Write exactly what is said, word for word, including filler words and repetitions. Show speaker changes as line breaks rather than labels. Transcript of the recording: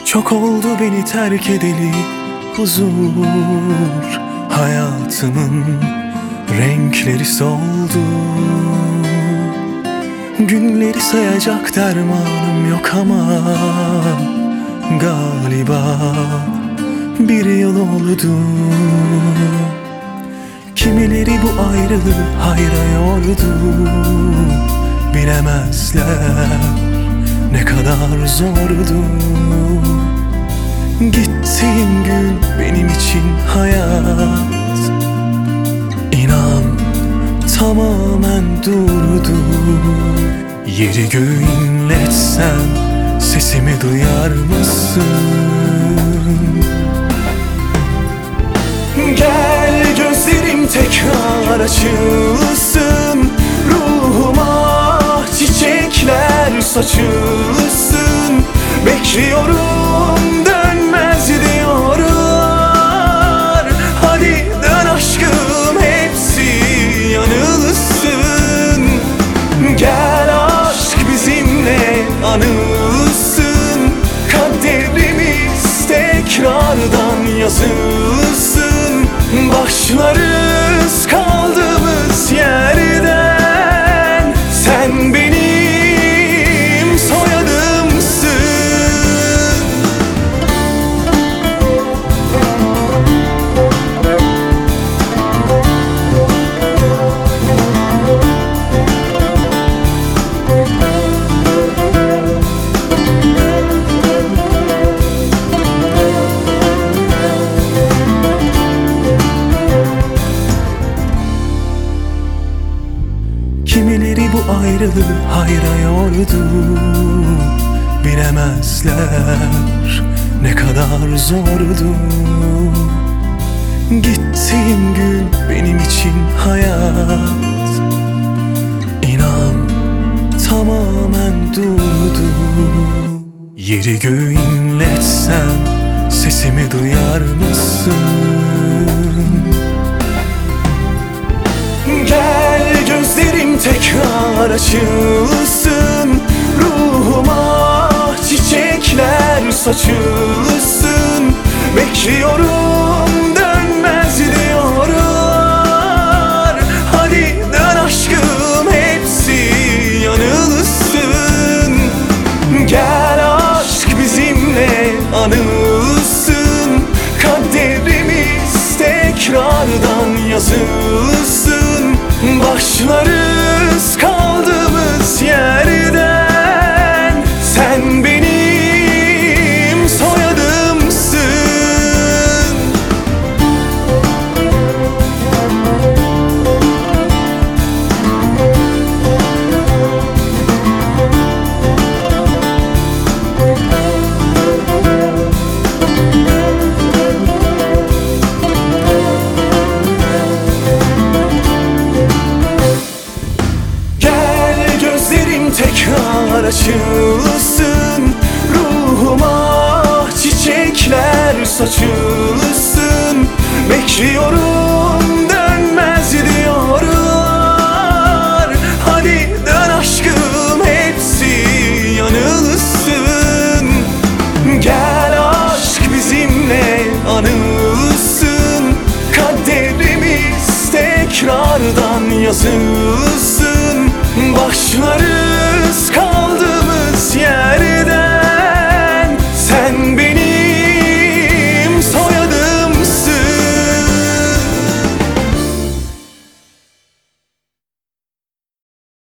Çok oldu beni terk edeli huzur, hayatımın renkleri soldu. Günleri sayacak dermanım yok ama galiba bir yıl oldu. Kimileri bu ayrılığı hayra yordu, bilemezler ne kadar zordu. Gittiğin gün benim için hayat, İnan tamamen durdu. Yeri göğü inletsen sesimi duyar mısın? Gel gözlerim tekrar açılsın, ruhuma çiçekler saçılsın. Bekliyorum dönmez diyorlar, hadi dön aşkım hepsi yanılsın. Gel aşk bizimle anılsın, kaderimiz tekrardan yazılsın. Başlarız kaldığımız yerden, sen benim soyadımsın. Kimileri bu ayrılığı hayra yordu, bilemezler ne kadar zordu. Gittiğin gün benim için hayat, İnan tamamen durdu. Yeri göğü inletsen sesimi duyar mısın? Gel gözlerim tekrar açılsın, ruhuma çiçekler saçılsın. Bekliyorum dönmez diyorlar, hadi dön aşkım hepsi yanılsın. Gel aşk bizimle anılsın, kaderimiz tekrardan yazılsın. Başlarız kaldığımız yerden, sen benim soyadımsın. Tekrar açılsın, ruhuma çiçekler saçılsın. Bekliyorum dönmez diyorlar, hadi dön aşkım hepsi yanılsın. Gel aşk bizimle anılsın, kaderimiz tekrardan yazılsın.